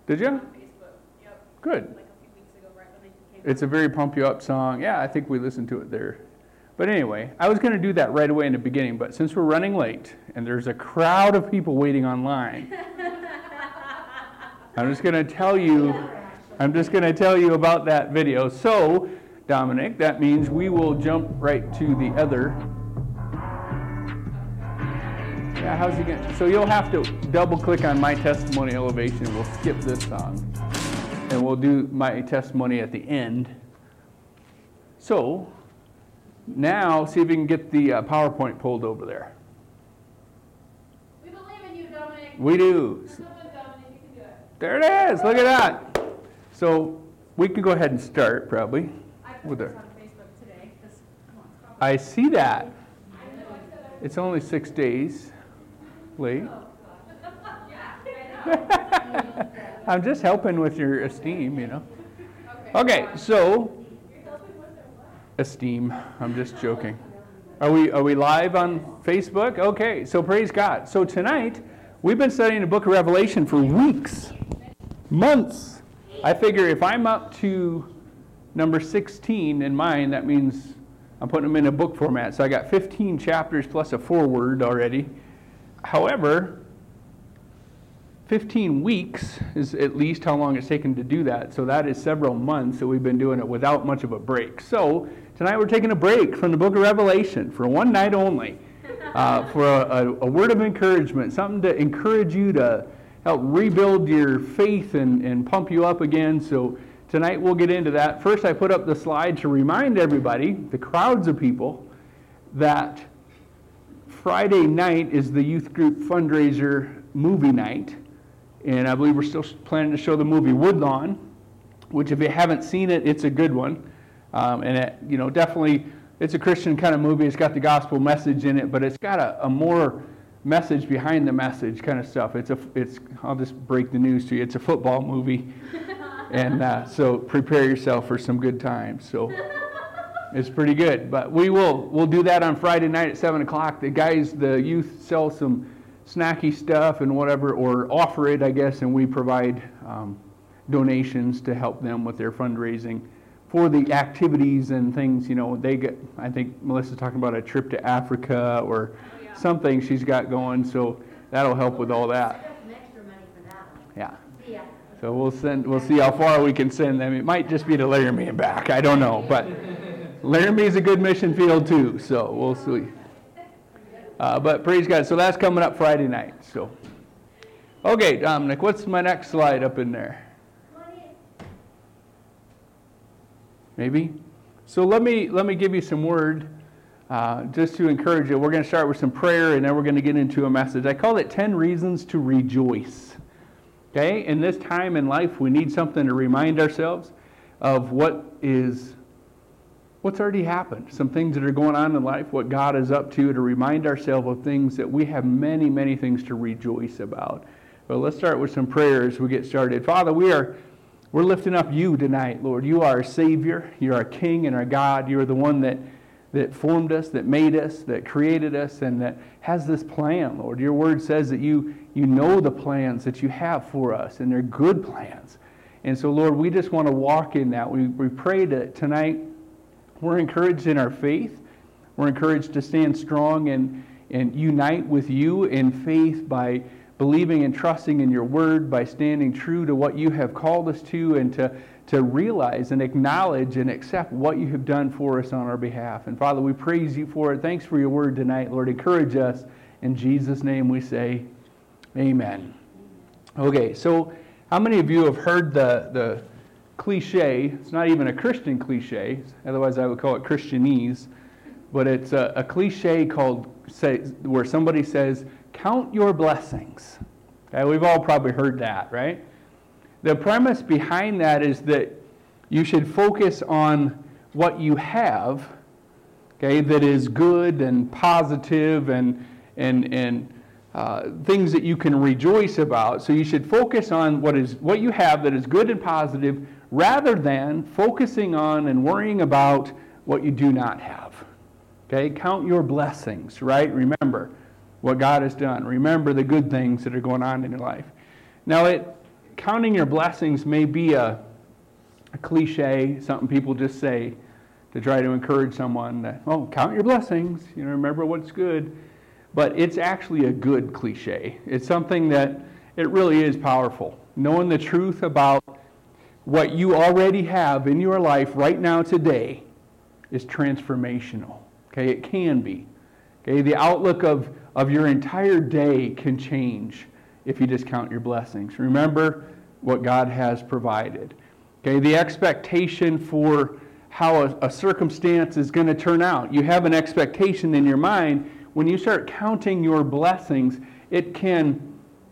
Did you? On Facebook. Yep. Good. Like a few weeks ago, right when they came It's a very pump you up song. Yeah, I think we listened to it there. But anyway, I was going to do that right away in the beginning, but since we're running late and there's a crowd of people waiting online, I'm just going to tell you about that video. So, Dominic, that means we will jump right to the other. Yeah, how's he going? So you'll have to double click on My Testimony Elevation. We'll skip this song and we'll do my testimony at the end. So, now, see if you can get the PowerPoint pulled over there. We believe in you, Dominic. We do. Dominic, you can do it. There it is. Look at that. So we can go ahead and start, probably. I put With this her. on Facebook today. Come on, stop. I see that. I know, I said I It's only 6 days late. Yeah, I know. I'm just helping with your esteem, Okay, so esteem. I'm just joking. Are we live on Facebook? Okay, so praise God. So tonight, we've been studying the book of Revelation for weeks, months. I figure if I'm up to number 16 in mine, that means I'm putting them in a book format. So I got 15 chapters plus a foreword already. However, 15 weeks is at least how long it's taken to do that. So that is several months that we've been doing it without much of a break. So tonight we're taking a break from the book of Revelation for one night only, for a word of encouragement, something to encourage you to help rebuild your faith and pump you up again. So tonight we'll get into that. First, I put up the slide to remind everybody, the crowds of people, that Friday night is the youth group fundraiser movie night. And I believe we're still planning to show the movie Woodlawn, which if you haven't seen it, it's a good one. And it, definitely, it's a Christian kind of movie. It's got the gospel message in it, but it's got a more message behind the message kind of stuff. I'll just break the news to you. It's a football movie, and so prepare yourself for some good times. So it's pretty good. But we'll do that on Friday night at 7:00. The youth sell some snacky stuff and whatever, or offer it, I guess, and we provide donations to help them with their fundraising for the activities and things. They get, I think Melissa's talking about a trip to Africa or something she's got going, so that'll help with all that. Yeah. So we'll see how far we can send them. It might just be to Laramie and back. I don't know, but Laramie is a good mission field too, so we'll see. But praise God. So that's coming up Friday night. So, okay, Dominic, what's my next slide up in there? Maybe. So let me give you some word just to encourage you. We're going to start with some prayer, and then we're going to get into a message. I call it 10 Reasons to Rejoice. Okay? In this time in life, we need something to remind ourselves of what's already happened, some things that are going on in life, what God is up to remind ourselves of things that we have many, many things to rejoice about. But let's start with some prayers as we get started. Father, we're lifting up you tonight, Lord. You are our Savior. You're our King and our God. You are the one that formed us, that made us, that created us, and that has this plan, Lord. Your word says that you know the plans that you have for us, and they're good plans. And so, Lord, we just want to walk in that. We pray that tonight we're encouraged in our faith. We're encouraged to stand strong and unite with you in faith by believing and trusting in your word, by standing true to what you have called us to, and to realize and acknowledge and accept what you have done for us on our behalf. And Father, we praise you for it. Thanks for your word tonight, Lord. Encourage us. In Jesus' name we say, amen. Okay, so how many of you have heard the cliche? It's not even a Christian cliche, otherwise I would call it Christianese, but it's a cliche where somebody says, count your blessings. Okay, we've all probably heard that, right? The premise behind that is that you should focus on what you have, okay, that is good and positive and things that you can rejoice about. So you should focus on what you have that is good and positive, rather than focusing on and worrying about what you do not have. Okay, count your blessings, right? Remember what God has done. Remember the good things that are going on in your life. Now, counting your blessings may be a cliche, something people just say to try to encourage someone that, oh, count your blessings, remember what's good. But it's actually a good cliche. It's something that it really is powerful. Knowing the truth about what you already have in your life right now today is transformational. Okay, it can be. Okay, the outlook of your entire day can change if you just count your blessings. Remember what God has provided. Okay, the expectation for how a circumstance is going to turn out. You have an expectation in your mind. When you start counting your blessings, it can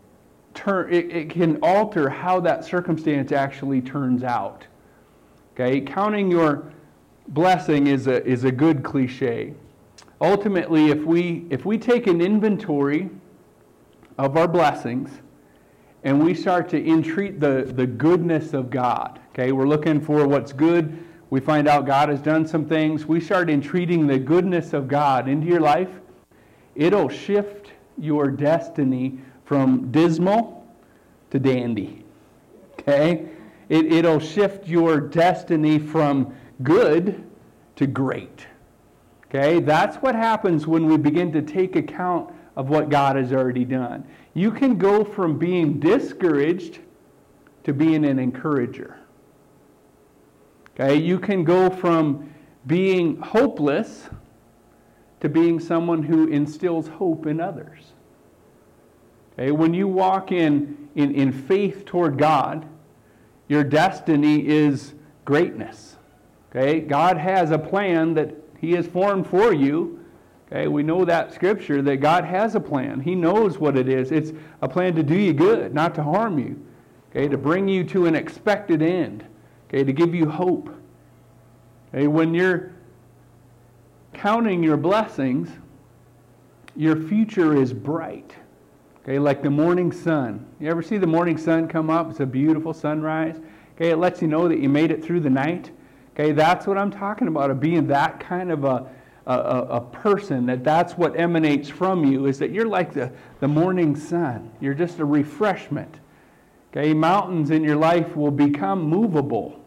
alter how that circumstance actually turns out. Okay, counting your blessing is a good cliche. Ultimately, if we take an inventory of our blessings and we start to entreat the goodness of God, okay, we're looking for what's good. We find out God has done some things. We start entreating the goodness of God into your life. It'll shift your destiny from dismal to dandy. Okay? It'll shift your destiny from good to great. Okay? That's what happens when we begin to take account of what God has already done. You can go from being discouraged to being an encourager. Okay? You can go from being hopeless to being someone who instills hope in others. Okay? When you walk in faith toward God, your destiny is greatness. Okay? God has a plan that He has formed for you. Okay? We know that scripture, that God has a plan. He knows what it is. It's a plan to do you good, not to harm you. Okay? To bring you to an expected end. Okay? To give you hope. Okay? When you're counting your blessings, your future is bright. Okay, like the morning sun. You ever see the morning sun come up? It's a beautiful sunrise. Okay, it lets you know that you made it through the night. Okay, that's what I'm talking about, of being that kind of a person, that's what emanates from you, is that you're like the morning sun. You're just a refreshment. Okay, mountains in your life will become movable.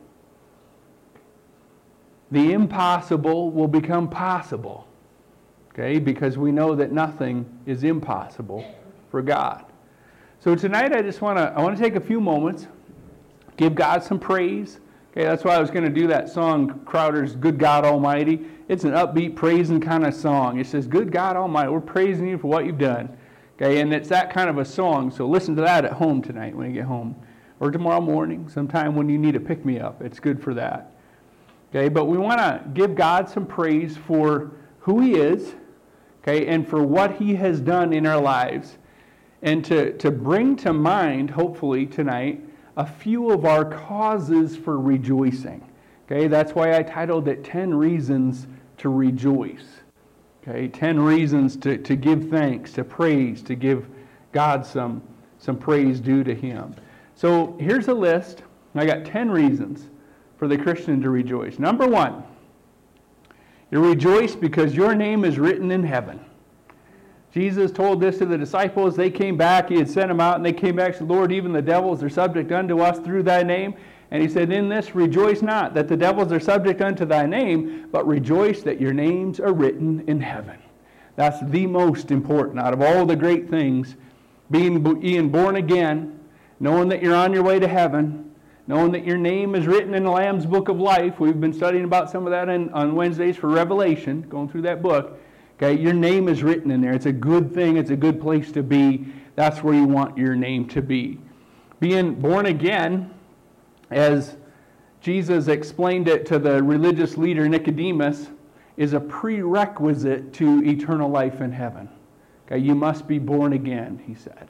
The impossible will become possible. Okay, because we know that nothing is impossible for God. So tonight I want to take a few moments, give God some praise. Okay, that's why I was going to do that song, Crowder's Good God Almighty. It's an upbeat, praising kind of song. It says, Good God Almighty, we're praising you for what you've done. Okay, and it's that kind of a song, so listen to that at home tonight when you get home. Or tomorrow morning, sometime when you need a pick-me-up. It's good for that. Okay, but we want to give God some praise for who He is, okay, and for what He has done in our lives, and to bring to mind, hopefully tonight, a few of our causes for rejoicing. Okay, that's why I titled it 10 Reasons to Rejoice. Okay, 10 reasons to give thanks, to praise, to give God some praise due to Him. So here's a list. I got 10 reasons for the Christian to rejoice. Number 1, you rejoice because your name is written in heaven. Jesus told this to the disciples. They came back. He had sent them out, and they came back and said, Lord, even the devils are subject unto us through thy name. And He said, in this rejoice not that the devils are subject unto thy name, but rejoice that your names are written in heaven. That's the most important out of all the great things. Being born again, knowing that you're on your way to heaven, knowing that your name is written in the Lamb's Book of Life. We've been studying about some of that on Wednesdays for Revelation, going through that book. Okay, your name is written in there. It's a good thing. It's a good place to be. That's where you want your name to be. Being born again, as Jesus explained it to the religious leader Nicodemus, is a prerequisite to eternal life in heaven. Okay, you must be born again, He said.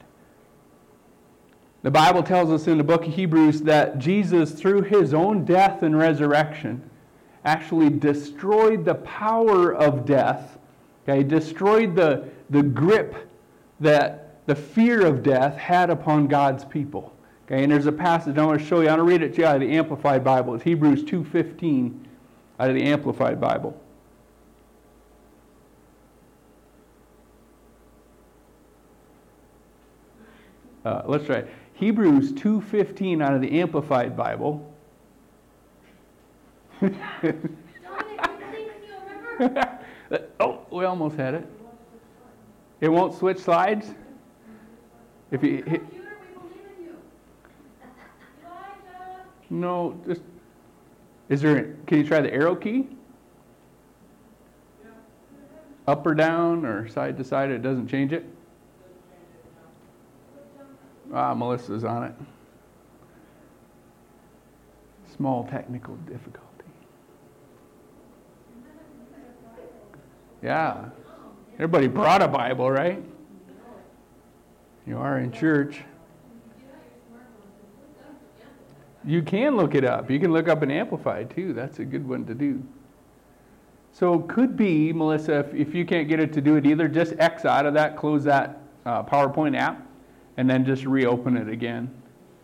The Bible tells us in the book of Hebrews that Jesus, through His own death and resurrection, actually destroyed the power of death. Okay, destroyed the grip that the fear of death had upon God's people. Okay, and there's a passage I want to show you. I want to read it to you out of the Amplified Bible. It's Hebrews 2:15 out of the Amplified Bible. Let's try it. Hebrews 2:15 out of the Amplified Bible. Dominic, we believe in you, remember? Oh, we almost had it. It won't switch slides? If you hit, Computer, we believe in you. Elijah. no, just, can you try the arrow key? Up or down or side to side, it doesn't change it? Melissa's on it. Small technical difficulty. Yeah. Everybody brought a Bible, right? You are in church. You can look it up. You can look up an Amplified too. That's a good one to do. So could be, Melissa, if you can't get it to do it either, just X out of that, close that PowerPoint app, and then just reopen it again.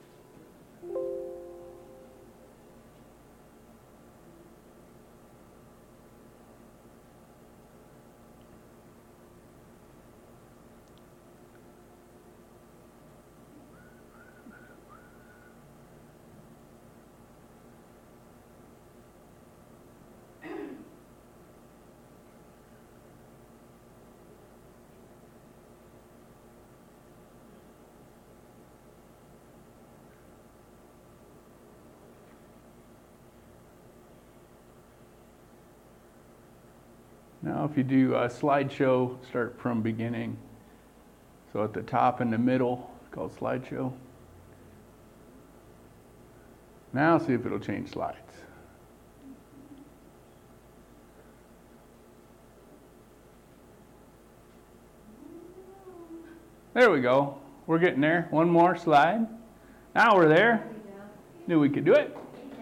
Now if you do a slideshow, start from beginning. So at the top and the middle, it's called slideshow. Now see if it'll change slides. There we go. We're getting there. One more slide. Now we're there. Knew we could do it.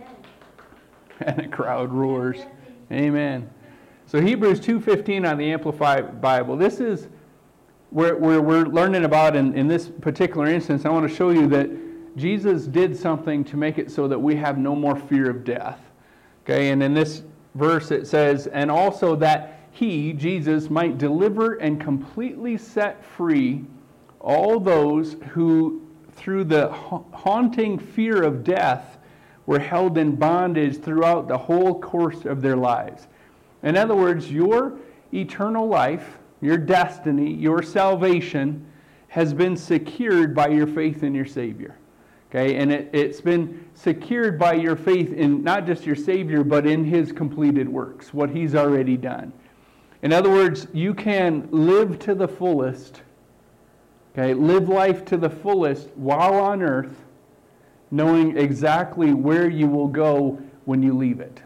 And the crowd roars. Amen. So Hebrews 2:15 on the Amplified Bible. This is where we're learning about in this particular instance. I want to show you that Jesus did something to make it so that we have no more fear of death. Okay, and in this verse it says, and also that he, Jesus, might deliver and completely set free all those who, through the haunting fear of death, were held in bondage throughout the whole course of their lives. In other words, your eternal life, your destiny, your salvation has been secured by your faith in your Savior. Okay, and it's been secured by your faith in not just your Savior, but in His completed works, what He's already done. In other words, you can live to the fullest, okay, live life to the fullest while on earth, knowing exactly where you will go when you leave it.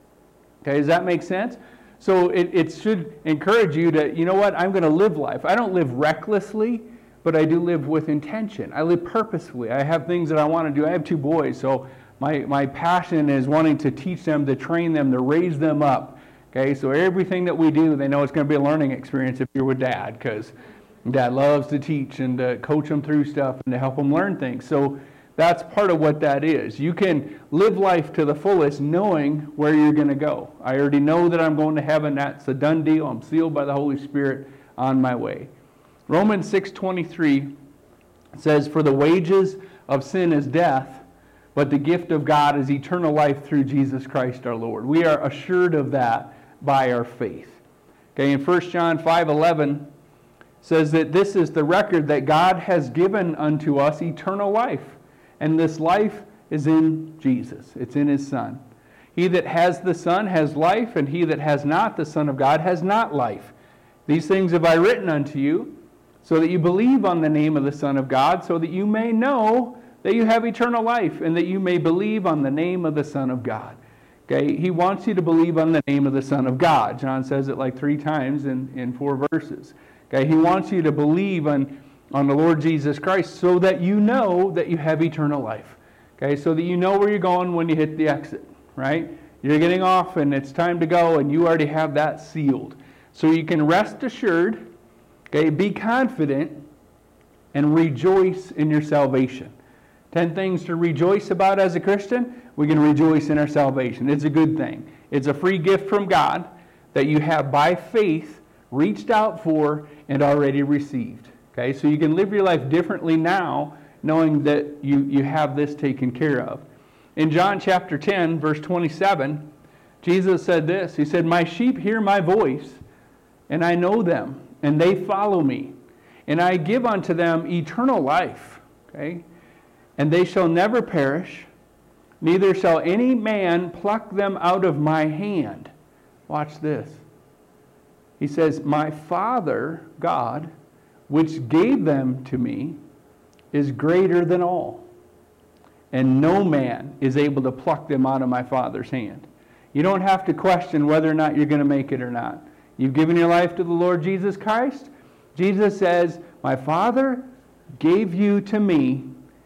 Okay, does that make sense? So it should encourage you to, you know what, I'm going to live life. I don't live recklessly, but I do live with intention. I live purposefully. I have things that I want to do. I have 2 boys, so my passion is wanting to teach them, to train them, to raise them up. Okay, so everything that we do, they know it's going to be a learning experience if you're with Dad, because Dad loves to teach and to coach them through stuff and to help them learn things. So that's part of what that is. You can live life to the fullest knowing where you're going to go. I already know that I'm going to heaven. That's a done deal. I'm sealed by the Holy Spirit on my way. Romans 6:23 says, for the wages of sin is death, but the gift of God is eternal life through Jesus Christ our Lord. We are assured of that by our faith. Okay, in 1 John 5:11 says that this is the record that God has given unto us, eternal life. And this life is in Jesus. It's in His Son. He that has the Son has life, and he that has not the Son of God has not life. These things have I written unto you, so that you believe on the name of the Son of God, so that you may know that you have eternal life, and that you may believe on the name of the Son of God. Okay, He wants you to believe on the name of the Son of God. John says it like 3 times in 4 verses. Okay, He wants you to believe on the Lord Jesus Christ so that you know that you have eternal life. Okay, so that you know where you're going when you hit the exit, right? You're getting off and it's time to go and you already have that sealed. So you can rest assured, okay, be confident, and rejoice in your salvation. 10 things to rejoice about as a Christian. We can rejoice in our salvation. It's a good thing. It's a free gift from God that you have by faith reached out for and already received. Okay, so you can live your life differently now, knowing that you have this taken care of. In John chapter 10, verse 27, Jesus said this. He said, "My sheep hear my voice, and I know them, and they follow me. And I give unto them eternal life." Okay? "And they shall never perish, neither shall any man pluck them out of my hand." Watch this. He says, "My Father, God, which gave them to me, is greater than all. And no man is able to pluck them out of my Father's hand." You don't have to question whether or not you're going to make it or not. You've given your life to the Lord Jesus Christ. Jesus says, "My Father gave you to me,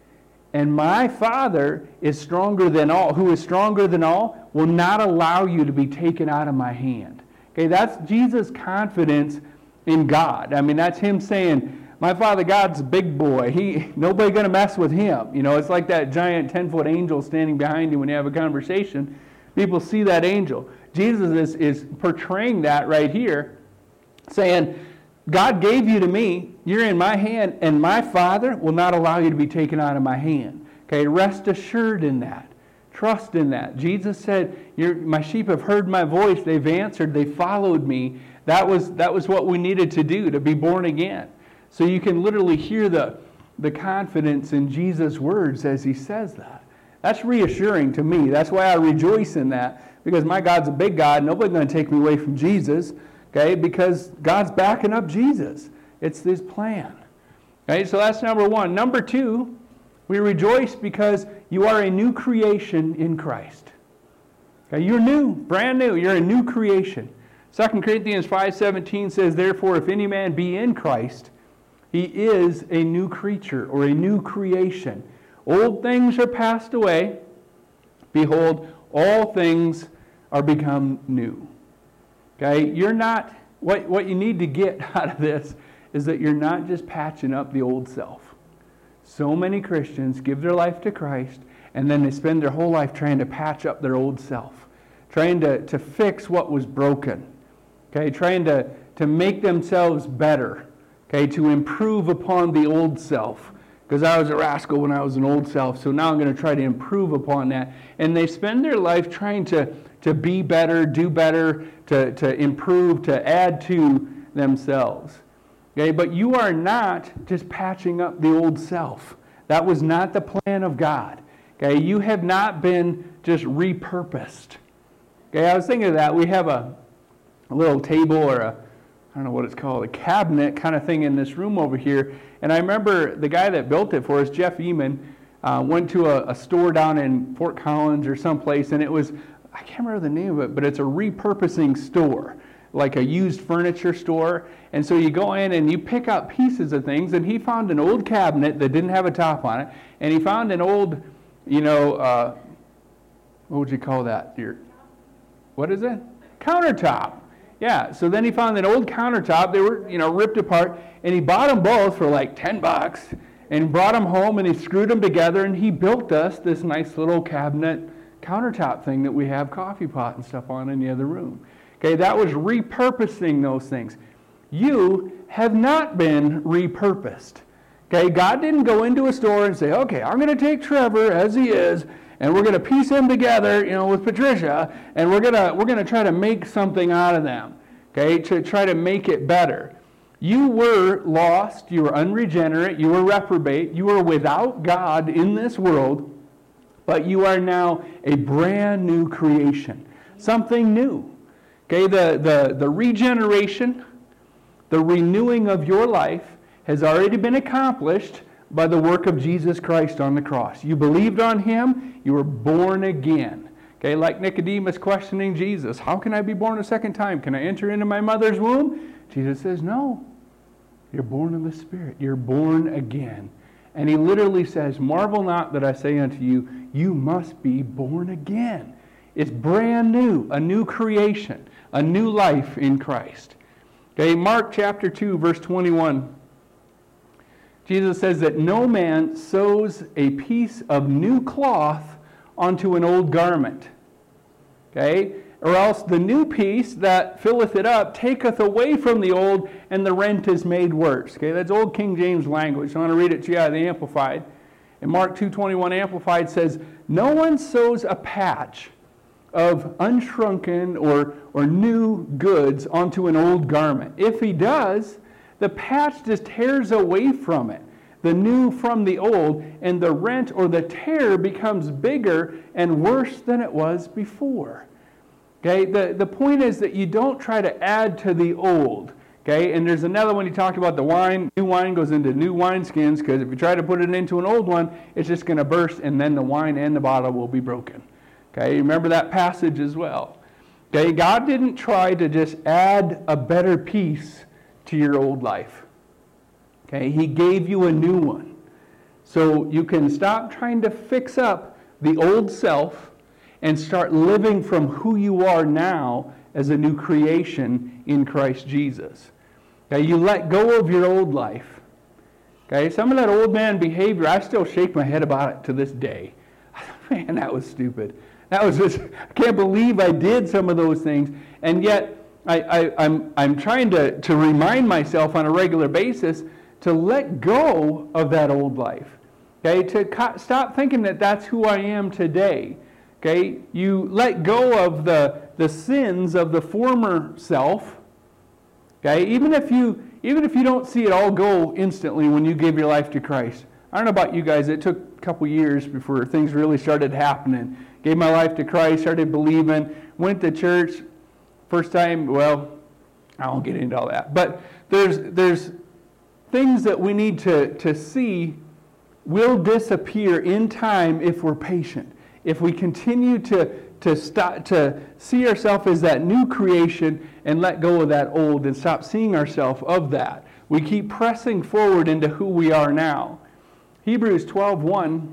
and my Father is stronger than all, who is stronger than all, will not allow you to be taken out of my hand." Okay, that's Jesus' confidence in God. I mean, that's him saying, my Father God's a big boy. Nobody going to mess with him. You know, it's like that giant 10-foot angel standing behind you when you have a conversation. People see that angel. Jesus is portraying that right here, saying, God gave you to me, you're in my hand, and my Father will not allow you to be taken out of my hand. Okay, rest assured in that. Trust in that. Jesus said, my sheep have heard my voice, they've answered, they followed me. That was what we needed to do, to be born again. So you can literally hear the confidence in Jesus' words as he says that. That's reassuring to me. That's why I rejoice in that, because my God's a big God. Nobody's going to take me away from Jesus, okay, because God's backing up Jesus. It's his plan. Okay, so that's number one. Number two, we rejoice because you are a new creation in Christ. Okay, you're new, brand new. You're a new creation. 2 Corinthians 5:17 says, "Therefore, if any man be in Christ, he is a new creature," or a new creation. "Old things are passed away. Behold, all things are become new." Okay, you're not, what you need to get out of this is that you're not just patching up the old self. So many Christians give their life to Christ, and then they spend their whole life trying to patch up their old self, trying to fix what was broken, okay, trying to make themselves better, okay, to improve upon the old self. Because I was a rascal when I was an old self, so now I'm going to try to improve upon that. And they spend their life trying to be better, do better, to improve, to add to themselves. Okay, but you are not just patching up the old self. That was not the plan of God. Okay, you have not been just repurposed. Okay, I was thinking of that. We have a little table, or I don't know what it's called, a cabinet kind of thing in this room over here. And I remember the guy that built it for us, Jeff Eman, went to a store down in Fort Collins or someplace, and it was, I can't remember the name of it, but it's a repurposing store, like a used furniture store. And so you go in and you pick up pieces of things, and he found an old cabinet that didn't have a top on it, and he found an old, what would you call that? What is it? Countertop. Yeah, so then he found an old countertop. They were, ripped apart, and he bought them both for like $10 and brought them home, and he screwed them together, and he built us this nice little cabinet countertop thing that we have coffee pot and stuff on in the other room. Okay, that was repurposing those things. You have not been repurposed. Okay, God didn't go into a store and say, okay, I'm going to take Trevor as he is, and we're going to piece him together, with Patricia, and we're going to try to make something out of them, okay, to try to make it better. You were lost, you were unregenerate, you were reprobate, you were without God in this world, but you are now a brand new creation, something new. Okay, the regeneration, the renewing of your life has already been accomplished by the work of Jesus Christ on the cross. You believed on him, you were born again. Okay, like Nicodemus questioning Jesus, how can I be born a second time? Can I enter into my mother's womb? Jesus says, no, you're born of the Spirit. You're born again. And he literally says, marvel not that I say unto you, you must be born again. It's brand new, a new creation, a new life in Christ. Okay, Mark chapter 2, verse 21. Jesus says that no man sews a piece of new cloth onto an old garment. Okay? Or else the new peace that filleth it up taketh away from the old, and the rent is made worse. Okay, that's old King James language. I want to read it to you out of the Amplified. And Mark 2:21 Amplified says, "No one sews a patch of unshrunken or new goods onto an old garment. If he does, the patch just tears away from it, the new from the old, and the rent or the tear becomes bigger and worse than it was before." Okay, the point is that you don't try to add to the old. Okay, and there's another one he talked about the wine. New wine goes into new wineskins, because if you try to put it into an old one, it's just going to burst, and then the wine and the bottle will be broken. Okay, remember that passage as well. Okay, God didn't try to just add a better piece to your old life. Okay, He gave you a new one. So you can stop trying to fix up the old self and start living from who you are now as a new creation in Christ Jesus. Okay, you let go of your old life. Okay, some of that old man behavior, I still shake my head about it to this day. Man, that was stupid. That was just, I can't believe I did some of those things. And yet, I'm trying to remind myself on a regular basis to let go of that old life. Okay, to stop thinking that that's who I am today. Okay, you let go of the sins of the former self. Okay, even if you don't see it all go instantly when you give your life to Christ. I don't know about you guys, it took a couple years before things really started happening. Gave my life to Christ, started believing, went to church. First time, well, I won't get into all that. But there's things that we need to see will disappear in time if we're patient. If we continue to see ourselves as that new creation and let go of that old and stop seeing ourselves of that. We keep pressing forward into who we are now. Hebrews 12:1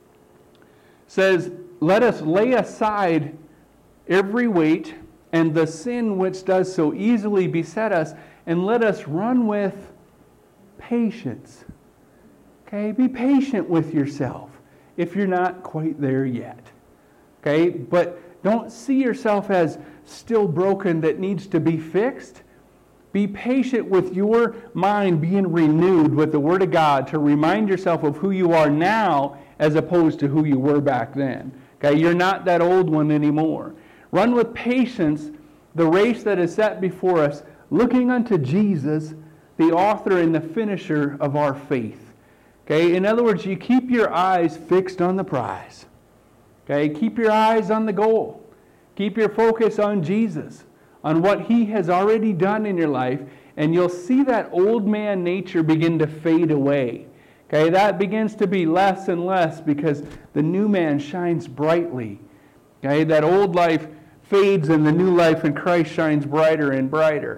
says, "Let us lay aside every weight and the sin which does so easily beset us, and let us run with patience." Okay, be patient with yourself if you're not quite there yet. Okay, but don't see yourself as still broken that needs to be fixed. Be patient with your mind being renewed with the Word of God to remind yourself of who you are now as opposed to who you were back then. Okay, you're not that old one anymore. Run with patience the race that is set before us, looking unto Jesus, the author and the finisher of our faith. Okay, in other words, you keep your eyes fixed on the prize. Okay, keep your eyes on the goal. Keep your focus on Jesus, on what He has already done in your life, and you'll see that old man nature begin to fade away. Okay, that begins to be less and less because the new man shines brightly. Okay, that old life fades and the new life in Christ shines brighter and brighter.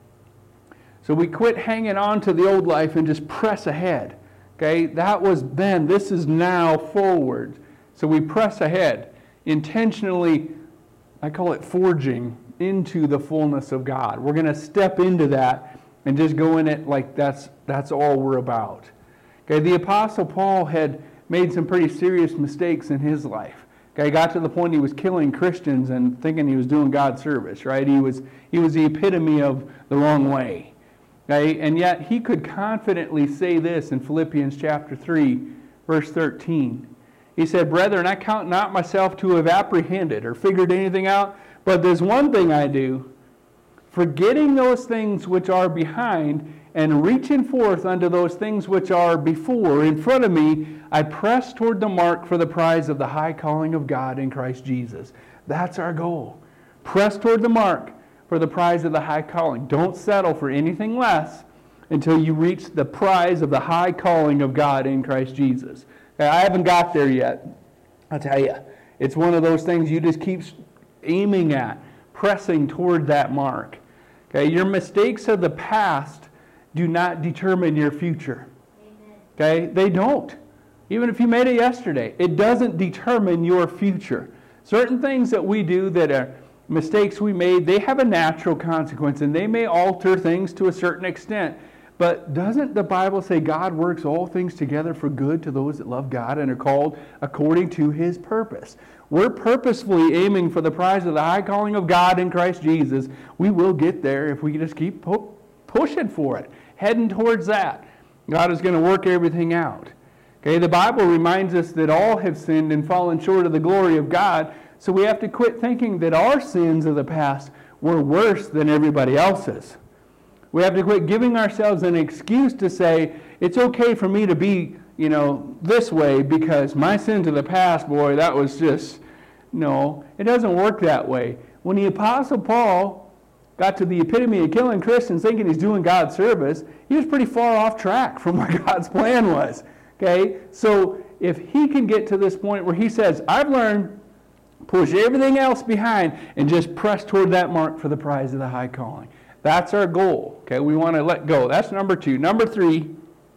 So we quit hanging on to the old life and just press ahead. Okay, that was then. This is now forward. So we press ahead, intentionally, I call it forging into the fullness of God. We're going to step into that and just go in it like that's all we're about. Okay, the Apostle Paul had made some pretty serious mistakes in his life. Okay, got to the point he was killing Christians and thinking he was doing God's service, right? He was the epitome of the wrong way. Okay, and yet he could confidently say this in Philippians chapter 3, verse 13. He said, "Brethren, I count not myself to have apprehended or figured anything out, but there's one thing I do, forgetting those things which are behind and reaching forth unto those things which are before, in front of me, I press toward the mark for the prize of the high calling of God in Christ Jesus." That's our goal. Press toward the mark for the prize of the high calling. Don't settle for anything less until you reach the prize of the high calling of God in Christ Jesus. Okay, I haven't got there yet. I'll tell you. It's one of those things you just keep aiming at, pressing toward that mark. Okay, your mistakes of the past do not determine your future. Okay, they don't. Even if you made it yesterday, it doesn't determine your future. Certain things that we do that are mistakes we made, they have a natural consequence, and they may alter things to a certain extent. But doesn't the Bible say God works all things together for good to those that love God and are called according to his purpose? We're purposefully aiming for the prize of the high calling of God in Christ Jesus. We will get there if we just keep pushing for it, heading towards that. God is going to work everything out. Okay, the Bible reminds us that all have sinned and fallen short of the glory of God, so we have to quit thinking that our sins of the past were worse than everybody else's. We have to quit giving ourselves an excuse to say, it's okay for me to be, this way because my sins of the past, boy, that was just, no. It doesn't work that way. When the Apostle Paul got to the epitome of killing Christians thinking he's doing God's service, he was pretty far off track from what God's plan was. Okay? So if he can get to this point where he says, I've learned, push everything else behind and just press toward that mark for the prize of the high calling. That's our goal. Okay, we want to let go. That's number 2. Number 3,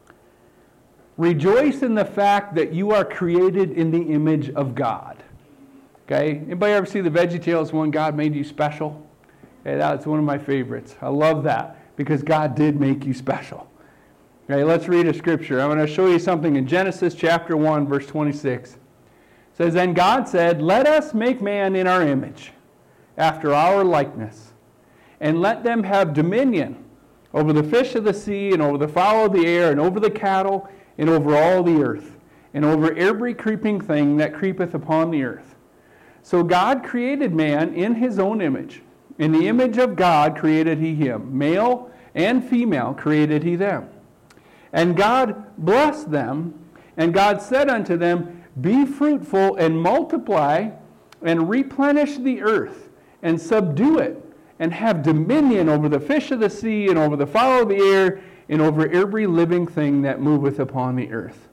rejoice in the fact that you are created in the image of God. Okay, anybody ever see the VeggieTales one, God made you special? Okay, that's one of my favorites. I love that because God did make you special. Okay, let's read a scripture. I'm going to show you something in Genesis chapter 1, verse 26. It says, Then God said, Let us make man in our image, after our likeness, and let them have dominion over the fish of the sea, and over the fowl of the air, and over the cattle, and over all the earth, and over every creeping thing that creepeth upon the earth. So God created man in his own image. In the image of God created he him. Male and female created he them. And God blessed them, and God said unto them, Be fruitful, and multiply, and replenish the earth, and subdue it, and have dominion over the fish of the sea, and over the fowl of the air, and over every living thing that moveth upon the earth.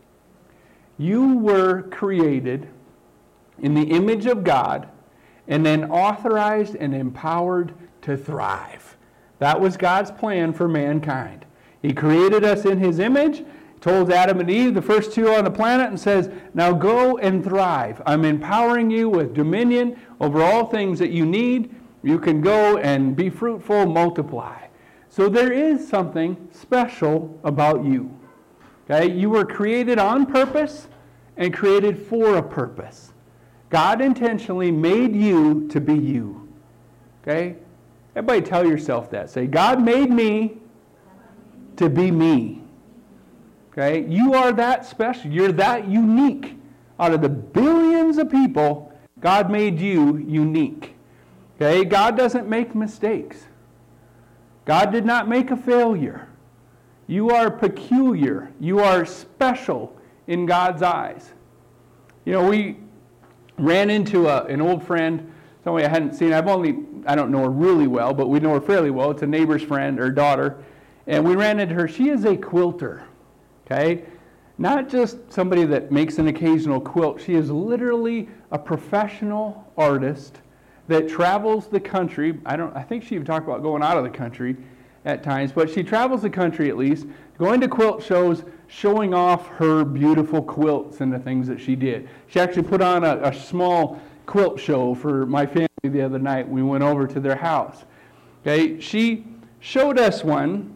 You were created in the image of God, and then authorized and empowered to thrive. That was God's plan for mankind. He created us in his image, told Adam and Eve, the first 2 on the planet, and says, now go and thrive. I'm empowering you with dominion over all things that you need. You can go and be fruitful, multiply. So there is something special about you. Okay? You were created on purpose and created for a purpose. God intentionally made you to be you. Okay? Everybody tell yourself that. Say, God made me to be me. Okay? You are that special. You're that unique. Out of the billions of people, God made you unique. Okay? God doesn't make mistakes. God did not make a failure. You are peculiar. You are special in God's eyes. You know, we ran into an old friend, somebody I hadn't seen. I don't know her really well, but we know her fairly well. It's a neighbor's friend, her daughter. And we ran into her. She is a quilter. Okay? Not just somebody that makes an occasional quilt. She is literally a professional artist that travels the country. I think she even talked about going out of the country at times, but she travels the country at least, going to quilt shows, showing off her beautiful quilts and the things that she did. She actually put on a small quilt show for my family the other night. We went over to their house. Okay, she showed us one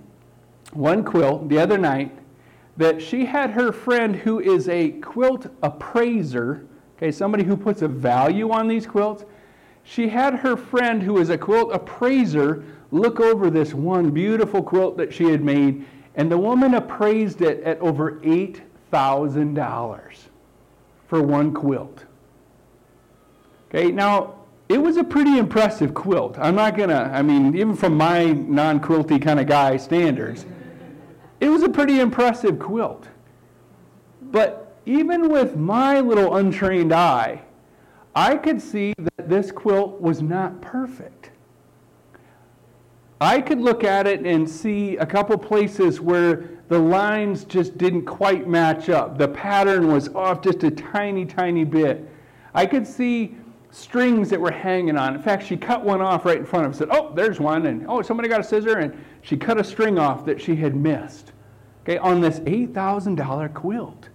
quilt the other night that she had her friend who is a quilt appraiser, okay, somebody who puts a value on these quilts. She had her friend who is a quilt appraiser look over this one beautiful quilt that she had made, and the woman appraised it at over $8,000 for one quilt. Okay, now, it was a pretty impressive quilt. Even from my non-quilty kind of guy standards, it was a pretty impressive quilt. But even with my little untrained eye, I could see that this quilt was not perfect. I could look at it and see a couple places where the lines just didn't quite match up. The pattern was off just a tiny, tiny bit. I could see strings that were hanging on. In fact, she cut one off right in front of us. Said, oh, there's one. And, oh, somebody got a scissor. And she cut a string off that she had missed. Okay, on this $8,000 quilt.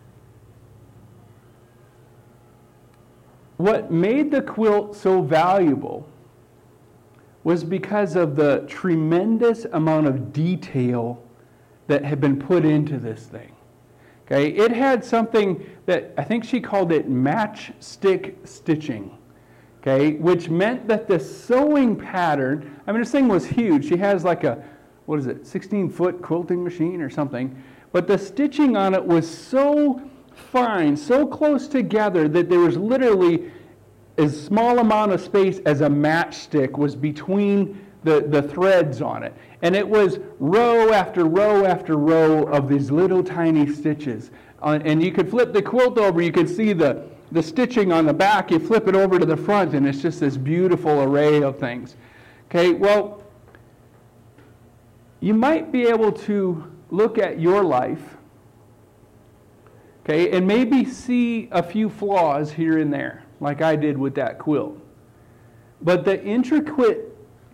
What made the quilt so valuable was because of the tremendous amount of detail that had been put into this thing. Okay, it had something that I think she called it matchstick stitching. Okay, which meant that the sewing pattern, I mean, this thing was huge. She has like a, 16-foot quilting machine or something. But the stitching on it was so fine, so close together that there was literally as small amount of space as a matchstick was between the threads on it. And it was row after row after row of these little tiny stitches. And you could flip the quilt over, you could see the stitching on the back. You flip it over to the front, and it's just this beautiful array of things. Okay, well, you might be able to look at your life, okay, and maybe see a few flaws here and there, like I did with that quilt. But the intricate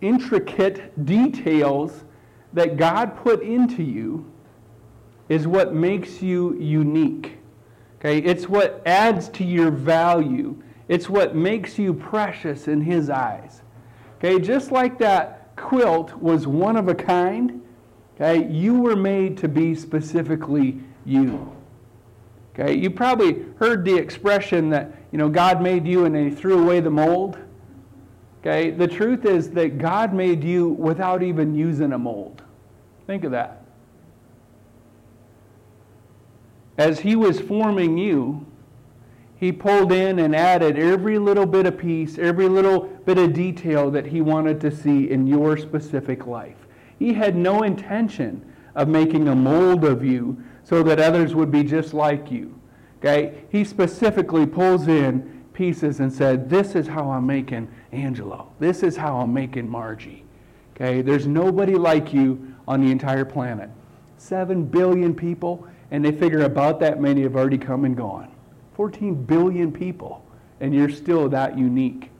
details that God put into you is what makes you unique. Okay, it's what adds to your value. It's what makes you precious in His eyes. Okay, just like that quilt was one of a kind, okay, you were made to be specifically you. Okay, you probably heard the expression that, God made you and He threw away the mold. Okay, the truth is that God made you without even using a mold. Think of that. As He was forming you, He pulled in and added every little bit of piece, every little bit of detail that He wanted to see in your specific life. He had no intention of making a mold of you so that others would be just like you. Okay? He specifically pulls in pieces and said, this is how I'm making Angelo. This is how I'm making Margie. Okay? There's nobody like you on the entire planet. 7 billion people, and they figure about that many have already come and gone. 14 billion people, and you're still that unique.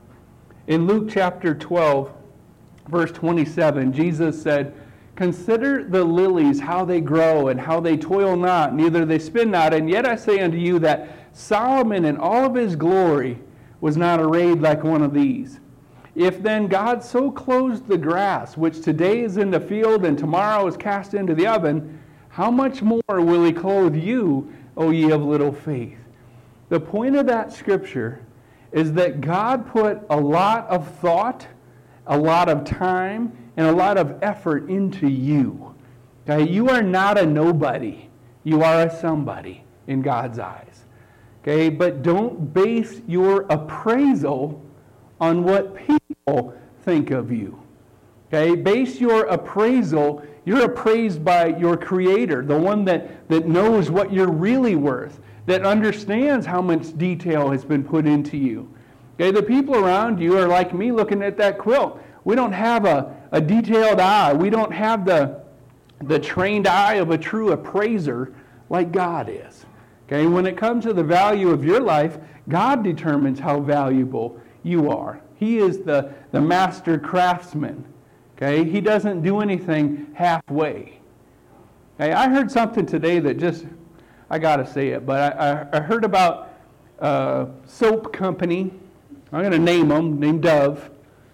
In Luke chapter 12, verse 27, Jesus said, consider the lilies, how they grow, and how they toil not, neither they spin not. And yet I say unto you that Solomon in all of his glory was not arrayed like one of these. If then God so clothes the grass, which today is in the field and tomorrow is cast into the oven, how much more will He clothe you, O ye of little faith? The point of that scripture is that God put a lot of thought, a lot of time, and a lot of effort into you. Okay? You are not a nobody. You are a somebody in God's eyes. Okay? But don't base your appraisal on what people think of you. Okay? Base your appraisal, you're appraised by your Creator, the one that knows what you're really worth, that understands how much detail has been put into you. Okay? The people around you are like me looking at that quilt. We don't have a detailed eye. We don't have the trained eye of a true appraiser like God is. Okay? When it comes to the value of your life, God determines how valuable you are. He is the master craftsman. Okay? He doesn't do anything halfway. Okay? I heard something today that just, I got to say it, but I heard about a soap company, I'm going to name them, named Dove,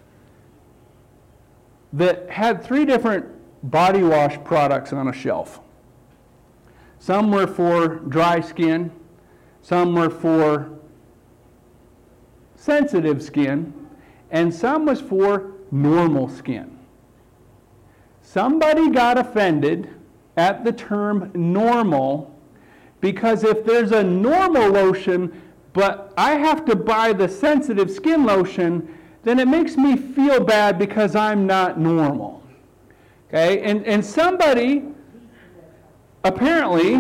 that had 3 different body wash products on a shelf. Some were for dry skin, some were for sensitive skin, and some was for normal skin. Somebody got offended at the term normal because if there's a normal lotion, but I have to buy the sensitive skin lotion, then it makes me feel bad because I'm not normal. Okay? And somebody apparently,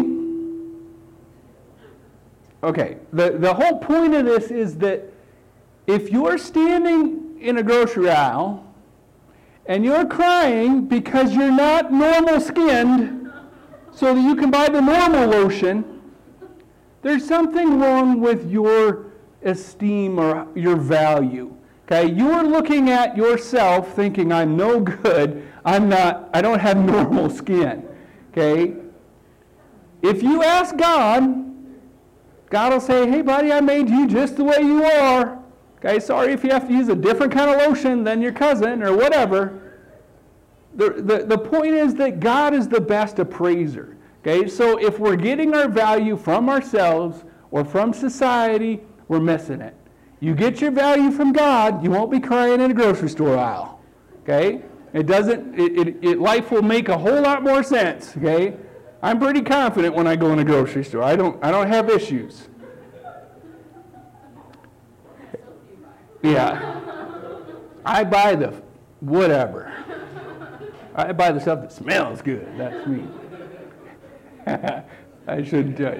okay, the whole point of this is that if you're standing in a grocery aisle and you're crying because you're not normal skinned so that you can buy the normal lotion, there's something wrong with your esteem or your value. Okay, you're looking at yourself thinking, I'm no good, I don't have normal skin. Okay? If you ask God, God will say, hey buddy, I made you just the way you are. Okay, sorry if you have to use a different kind of lotion than your cousin or whatever. The point is that God is the best appraiser. Okay, so if we're getting our value from ourselves or from society, we're missing it. You get your value from God, you won't be crying in a grocery store aisle. Okay? Life will make a whole lot more sense. Okay? I'm pretty confident when I go in a grocery store. I don't have issues. Yeah. I buy the whatever. I buy the stuff that smells good. That's me. I shouldn't judge.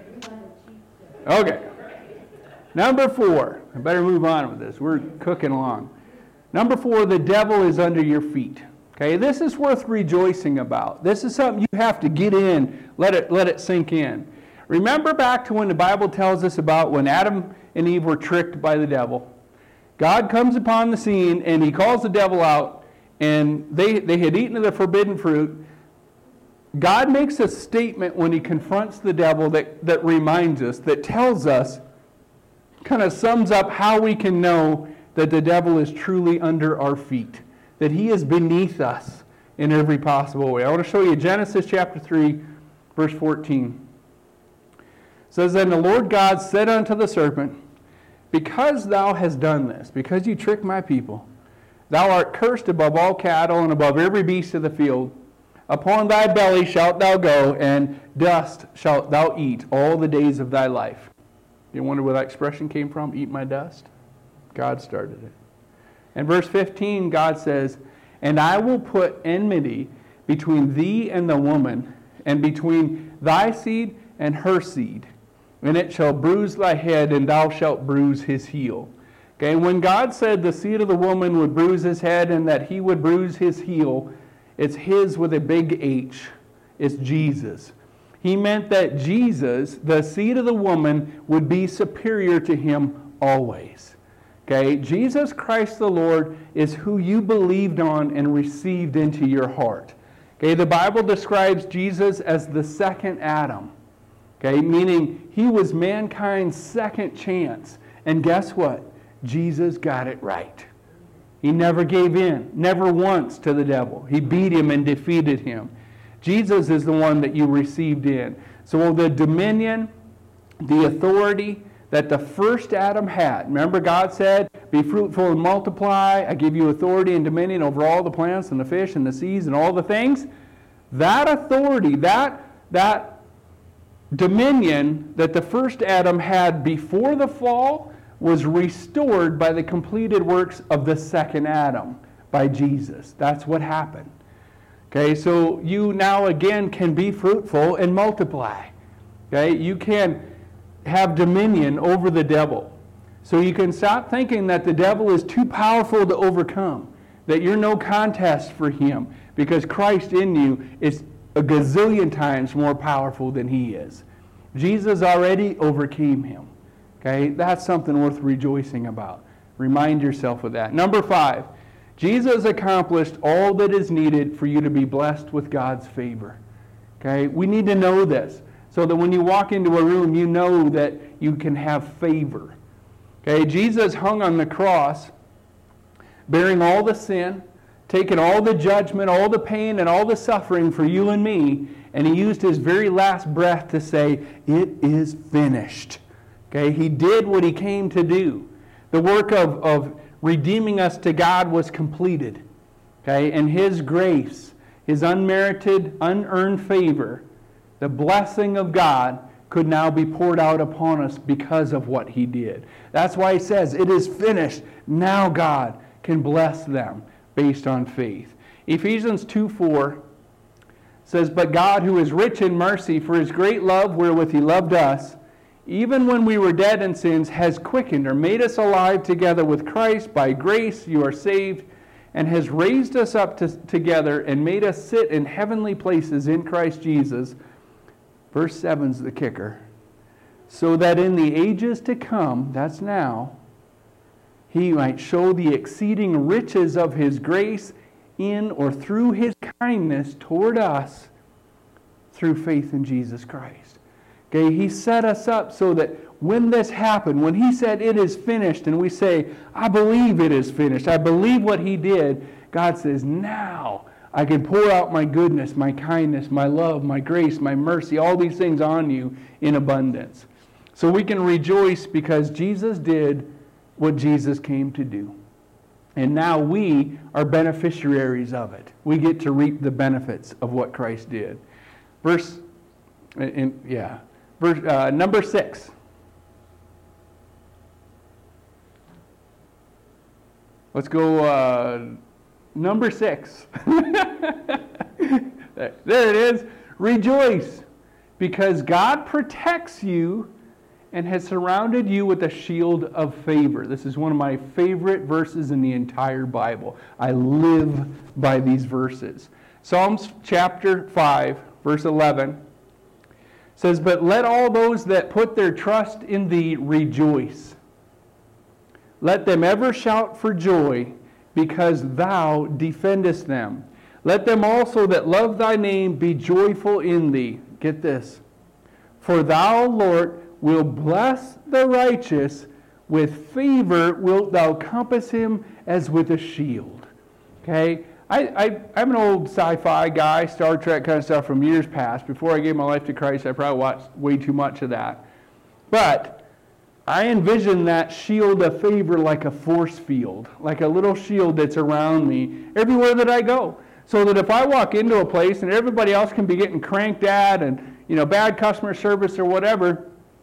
Okay. Number 4. I better move on with this. We're cooking along. Number 4, the devil is under your feet. Okay, this is worth rejoicing about. This is something you have to get in, let it sink in. Remember back to when the Bible tells us about when Adam and Eve were tricked by the devil. God comes upon the scene and he calls the devil out, and they had eaten of the forbidden fruit. God makes a statement when he confronts the devil that reminds us, that tells us, kind of sums up how we can know that the devil is truly under our feet, that he is beneath us in every possible way. I want to show you Genesis chapter 3, verse 14. It says, "Then the Lord God said unto the serpent, Because thou hast done this, because you tricked my people, thou art cursed above all cattle and above every beast of the field. Upon thy belly shalt thou go, and dust shalt thou eat all the days of thy life." You wonder where that expression came from? Eat my dust? God started it. In verse 15, God says, "And I will put enmity between thee and the woman, and between thy seed and her seed. And it shall bruise thy head, and thou shalt bruise his heel." Okay, when God said the seed of the woman would bruise his head and that he would bruise his heel, it's his with a big H. It's Jesus. He meant that Jesus, the seed of the woman, would be superior to him always. Okay, Jesus Christ the Lord is who you believed on and received into your heart. Okay, the Bible describes Jesus as the second Adam. Okay, meaning he was mankind's second chance. And guess what? Jesus got it right. He never gave in, never once, to the devil. He beat him and defeated him. Jesus is the one that you received in. So the dominion, the authority that the first Adam had. Remember, God said, "Be fruitful and multiply. I give you authority and dominion over all the plants and the fish and the seas and all the things." That authority, that dominion that the first Adam had before the fall was restored by the completed works of the second Adam, by Jesus. That's what happened. Okay, so you now again can be fruitful and multiply. Okay, you can have dominion over the devil. So you can stop thinking that the devil is too powerful to overcome, that you're no contest for him, because Christ in you is a gazillion times more powerful than he is. Jesus already overcame him. Okay, that's something worth rejoicing about. Remind yourself of that. Number 5, Jesus accomplished all that is needed for you to be blessed with God's favor. Okay, we need to know this so that when you walk into a room, you know that you can have favor. Okay, Jesus hung on the cross, bearing all the sin, taking all the judgment, all the pain, and all the suffering for you and me, and he used his very last breath to say, "It is finished." Okay, he did what he came to do. The work of redeeming us to God was completed. Okay, and his grace, his unmerited, unearned favor, the blessing of God could now be poured out upon us because of what he did. That's why he says, "It is finished." Now God can bless them based on faith. Ephesians 2:4 says, "But God, who is rich in mercy, for his great love wherewith he loved us, even when we were dead in sins, has quickened or made us alive together with Christ. By grace you are saved, and has raised us up together and made us sit in heavenly places in Christ Jesus." Verse 7's the kicker. "So that in the ages to come," that's now, "he might show the exceeding riches of his grace in or through his kindness toward us through faith in Jesus Christ." Okay, he set us up so that when this happened, when he said it is finished, and we say, "I believe it is finished, I believe what he did," God says, "Now I can pour out my goodness, my kindness, my love, my grace, my mercy, all these things on you in abundance. So we can rejoice because Jesus did what Jesus came to do. And now we are beneficiaries of it. We get to reap the benefits of what Christ did. Number 6. Let's go number 6. There it is. Rejoice, because God protects you and has surrounded you with a shield of favor. This is one of my favorite verses in the entire Bible. I live by these verses. Psalms chapter 5, verse 11 says, "But let all those that put their trust in thee rejoice. Let them ever shout for joy, because thou defendest them. Let them also that love thy name be joyful in thee." Get this. "For thou, Lord, will bless the righteous. With favor wilt thou compass him as with a shield." Okay? I'm an old sci-fi guy, Star Trek kind of stuff from years past. Before I gave my life to Christ, I probably watched way too much of that. But I envision that shield of favor like a force field, like a little shield that's around me everywhere that I go. So that if I walk into a place and everybody else can be getting cranked at and, bad customer service or whatever,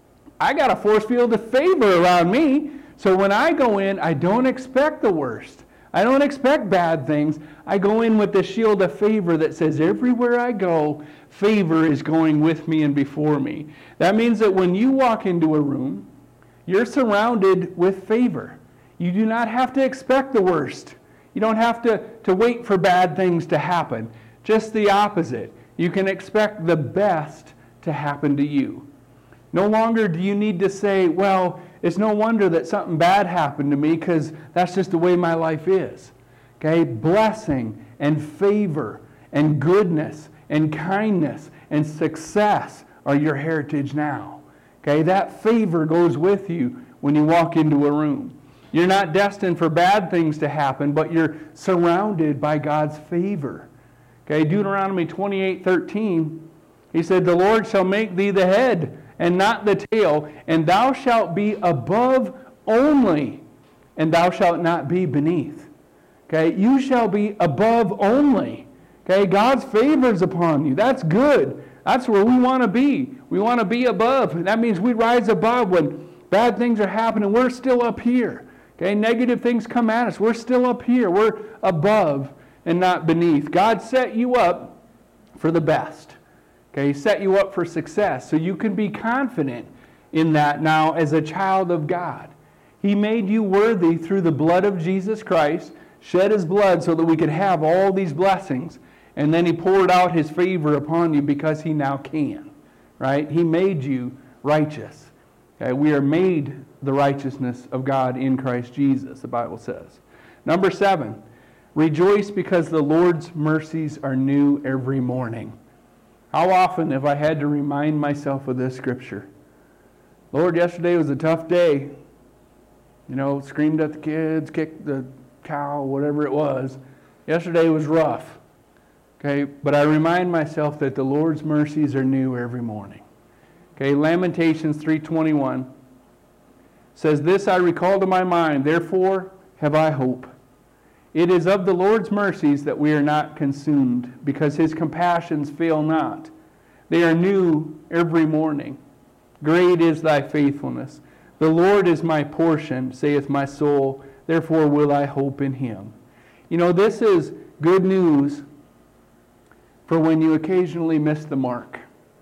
I got a force field of favor around me. So when I go in, I don't expect the worst. I don't expect bad things. I go in with the shield of favor that says everywhere I go, favor is going with me and before me. That means that when you walk into a room, you're surrounded with favor. You do not have to expect the worst. You don't have to wait for bad things to happen. Just the opposite. You can expect the best to happen to you. No longer do you need to say, well, it's no wonder that something bad happened to me because that's just the way my life is. Okay? Blessing and favor and goodness and kindness and success are your heritage now. Okay? That favor goes with you when you walk into a room. You're not destined for bad things to happen, but you're surrounded by God's favor. Okay? Deuteronomy 28:13, he said, "The Lord shall make thee the head and not the tail, and thou shalt be above only, and thou shalt not be beneath." Okay, you shall be above only. Okay, God's favor is upon you. That's good. That's where we want to be. We want to be above. That means we rise above when bad things are happening. We're still up here. Okay, negative things come at us. We're still up here. We're above and not beneath. God set you up for the best. Okay, He set you up for success, so you can be confident in that now as a child of God. He made you worthy through the blood of Jesus Christ, shed His blood so that we could have all these blessings, and then He poured out His favor upon you because He now can. Right? He made you righteous. Okay, we are made the righteousness of God in Christ Jesus, the Bible says. Number 7, rejoice because the Lord's mercies are new every morning. How often have I had to remind myself of this scripture? Lord, yesterday was a tough day. Screamed at the kids, kicked the cow, whatever it was. Yesterday was rough. Okay, but I remind myself that the Lord's mercies are new every morning. Okay, Lamentations 3:21 says, "This I recall to my mind, therefore have I hope. It is of the Lord's mercies that we are not consumed, because His compassions fail not. They are new every morning. Great is thy faithfulness. The Lord is my portion, saith my soul, therefore will I hope in Him." This is good news for when you occasionally miss the mark.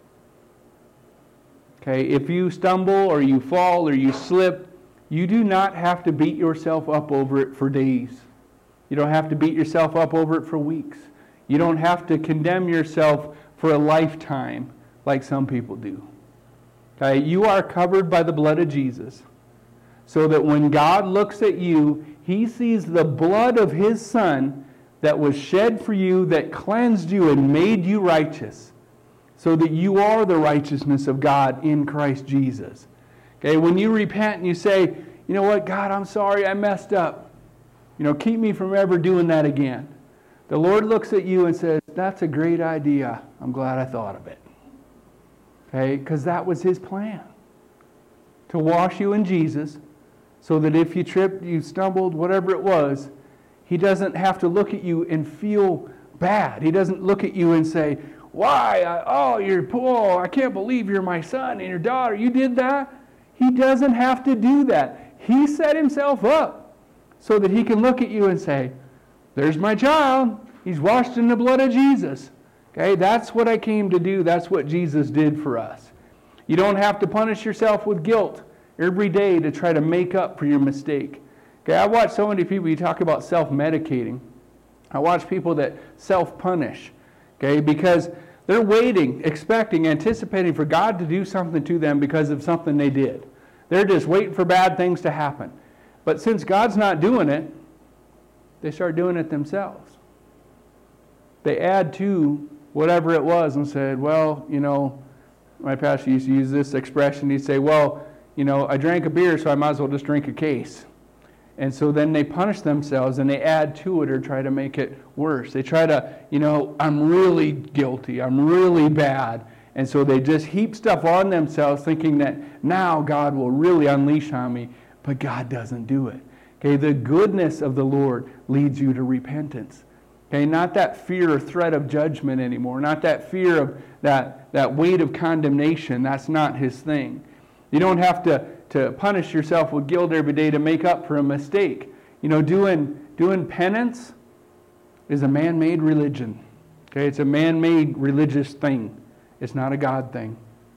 Okay, if you stumble or you fall or you slip, you do not have to beat yourself up over it for days. You don't have to beat yourself up over it for weeks. You don't have to condemn yourself for a lifetime like some people do. Okay, you are covered by the blood of Jesus, so that when God looks at you, He sees the blood of His Son that was shed for you, that cleansed you and made you righteous, so that you are the righteousness of God in Christ Jesus. Okay, when you repent and you say, "You know what, God, I'm sorry, I messed up. Keep me from ever doing that again." The Lord looks at you and says, that's a great idea. I'm glad I thought of it. Okay? Because that was His plan. To wash you in Jesus, so that if you tripped, you stumbled, whatever it was, He doesn't have to look at you and feel bad. He doesn't look at you and say, why? You're poor. I can't believe you're my son and your daughter. You did that? He doesn't have to do that. He set Himself up so that He can look at you and say, there's my child. He's washed in the blood of Jesus. Okay, that's what I came to do. That's what Jesus did for us. You don't have to punish yourself with guilt every day to try to make up for your mistake. Okay, I watch so many people, you talk about self-medicating. I watch people that self-punish, okay, because they're waiting, expecting, anticipating for God to do something to them because of something they did. They're just waiting for bad things to happen. But since God's not doing it, they start doing it themselves. They add to whatever it was and said, well, my pastor used to use this expression. He'd say, well, I drank a beer, so I might as well just drink a case. And so then they punish themselves and they add to it or try to make it worse. They try to, I'm really guilty. I'm really bad. And so they just heap stuff on themselves thinking that now God will really unleash on me. But God doesn't do it. Okay, the goodness of the Lord leads you to repentance. Okay, not that fear or threat of judgment anymore. Not that fear of that weight of condemnation. That's not His thing. You don't have to punish yourself with guilt every day to make up for a mistake. Doing penance is a man-made religion. Okay, it's a man-made religious thing. It's not a God thing.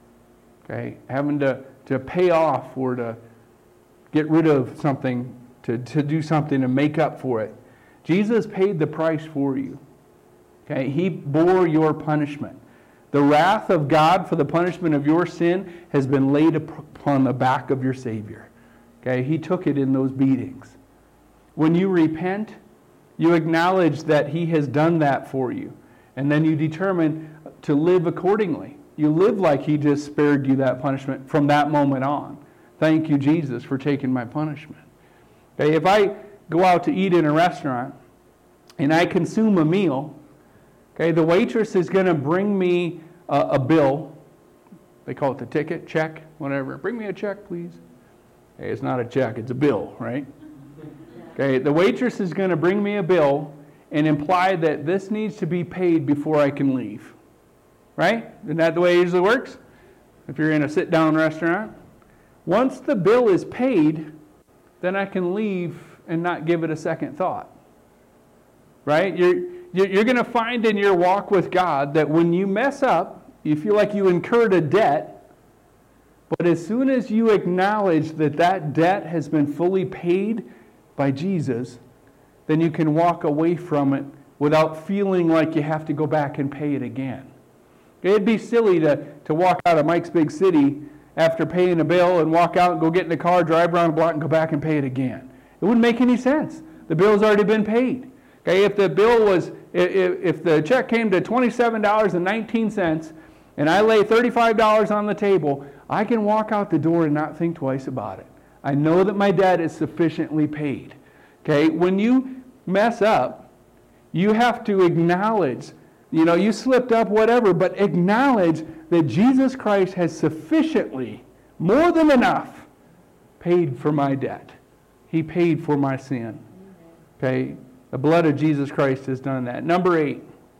Okay, having to pay off or to get rid of something, to do something to make up for it. Jesus paid the price for you. Okay, He bore your punishment. The wrath of God for the punishment of your sin has been laid upon the back of your Savior. Okay, He took it in those beatings. When you repent, you acknowledge that He has done that for you. And then you determine to live accordingly. You live like He just spared you that punishment from that moment on. Thank you, Jesus, for taking my punishment. Okay, if I go out to eat in a restaurant and I consume a meal, okay, the waitress is going to bring me a bill. They call it the ticket, check, whatever. Bring me a check, please. Okay, it's not a check, it's a bill, right? Okay, the waitress is going to bring me a bill and imply that this needs to be paid before I can leave. Right? Isn't that the way it usually works? If you're in a sit-down restaurant. Once the bill is paid, then I can leave and not give it a second thought. Right? You're going to find in your walk with God that when you mess up, you feel like you incurred a debt, but as soon as you acknowledge that that debt has been fully paid by Jesus, then you can walk away from it without feeling like you have to go back and pay it again. It'd be silly to walk out of Mike's Big City after paying a bill and walk out and go get in the car, drive around the block, and go back and pay it again. It wouldn't make any sense. The bill's already been paid. Okay, if the check came to $27.19 and I lay $35 on the table, I can walk out the door and not think twice about it. I know that my debt is sufficiently paid. Okay, when you mess up, you have to acknowledge, you slipped up, whatever, but acknowledge that Jesus Christ has sufficiently, more than enough, paid for my debt. He paid for my sin. Okay, the blood of Jesus Christ has done that. Number 8,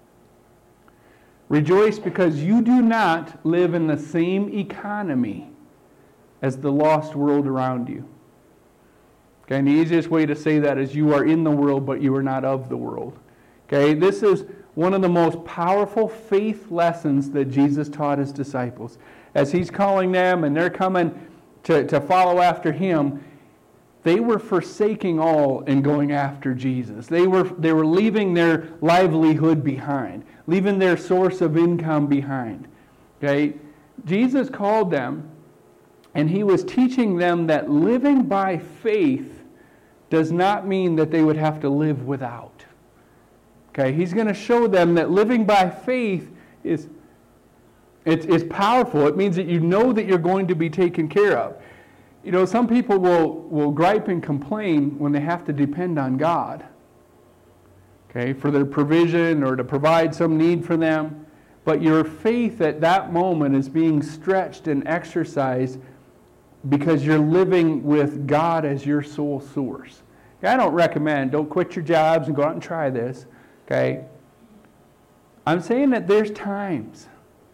rejoice because you do not live in the same economy as the lost world around you. Okay, and the easiest way to say that is you are in the world, but you are not of the world. Okay, this is one of the most powerful faith lessons that Jesus taught His disciples. As He's calling them and they're coming to follow after Him, they were forsaking all and going after Jesus. They were leaving their livelihood behind, leaving their source of income behind. Okay, Jesus called them and He was teaching them that living by faith does not mean that they would have to live without. Okay, He's going to show them that living by faith is powerful. It means that you know that you're going to be taken care of. Some people will gripe and complain when they have to depend on God. okay, for their provision or to provide some need for them. But your faith at that moment is being stretched and exercised because you're living with God as your sole source. Okay, I don't recommend, don't quit your jobs and go out and try this. Okay? I'm saying that there's times.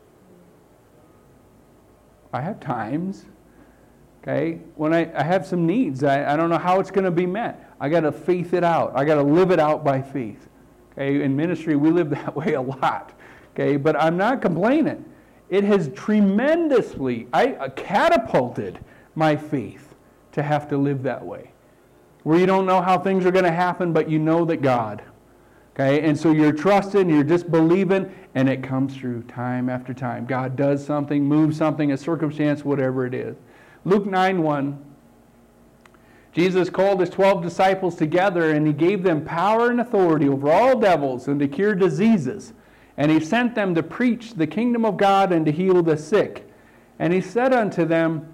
I have times. Okay? When I have some needs, I don't know how it's going to be met. I got to faith it out. I got to live it out by faith. Okay? In ministry, we live that way a lot. Okay? But I'm not complaining. It has tremendously catapulted my faith to have to live that way. Where you don't know how things are going to happen, but you know that God. Okay? And so you're trusting, you're just believing, and it comes through time after time. God does something, moves something, a circumstance, whatever it is. Luke 9:1. Jesus called his 12 disciples together, and he gave them power and authority over all devils and to cure diseases. And he sent them to preach the kingdom of God and to heal the sick. And he said unto them,